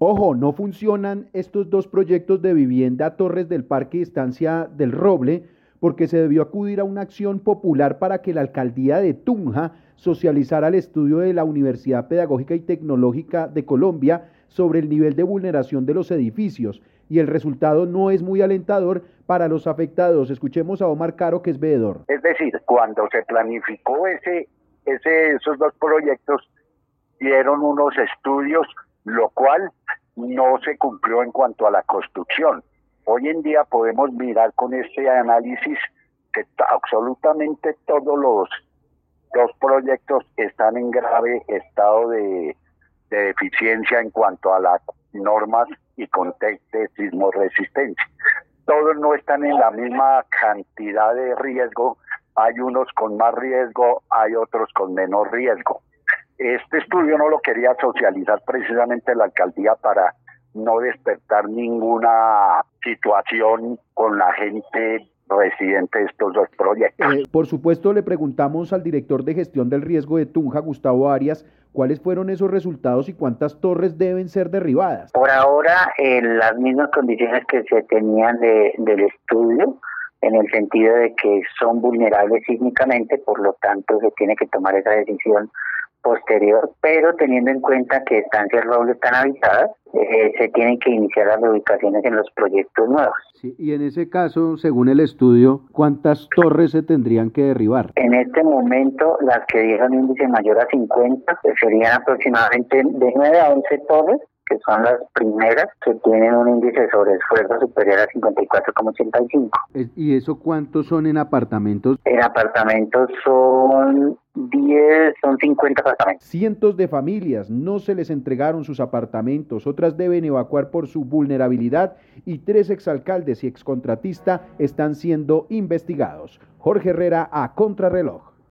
Ojo, no funcionan estos dos proyectos de vivienda Torres del Parque y Estancia del Roble porque se debió acudir a una acción popular para que la alcaldía de Tunja socializara el estudio de la Universidad Pedagógica y Tecnológica de Colombia sobre el nivel de vulneración de los edificios y el resultado no es muy alentador para los afectados. Escuchemos a Omar Caro, que es veedor. Es decir, cuando se planificó esos dos proyectos, dieron unos estudios, lo cual no se cumplió en cuanto a la construcción. Hoy en día podemos mirar con este análisis que absolutamente todos los dos proyectos están en grave estado de deficiencia en cuanto a las normas y contexto de sismoresistencia. Todos no están en la misma cantidad de riesgo, hay unos con más riesgo, hay otros con menor riesgo. Este estudio no lo quería socializar precisamente la alcaldía para no despertar ninguna situación con la gente residente de estos dos proyectos. Por supuesto, le preguntamos al director de gestión del riesgo de Tunja, Gustavo Arias, cuáles fueron esos resultados y cuántas torres deben ser derribadas. Por ahora, las mismas condiciones que se tenían del estudio, en el sentido de que son vulnerables sísmicamente, por lo tanto se tiene que tomar esa decisión posterior, pero teniendo en cuenta que estancias Roble están habitadas, se tienen que iniciar las reubicaciones en los proyectos nuevos. Sí, y en ese caso, según el estudio, ¿cuántas torres se tendrían que derribar? En este momento, las que dieron índice mayor a 50, serían aproximadamente de 9 a 11 torres, que son las primeras, que tienen un índice de sobreesfuerzo superior a 54,85. ¿Y eso cuántos son en apartamentos? En apartamentos son 50 apartamentos. Cientos de familias no se les entregaron sus apartamentos, otras deben evacuar por su vulnerabilidad y 3 exalcaldes y excontratista están siendo investigados. Jorge Herrera, a Contrarreloj.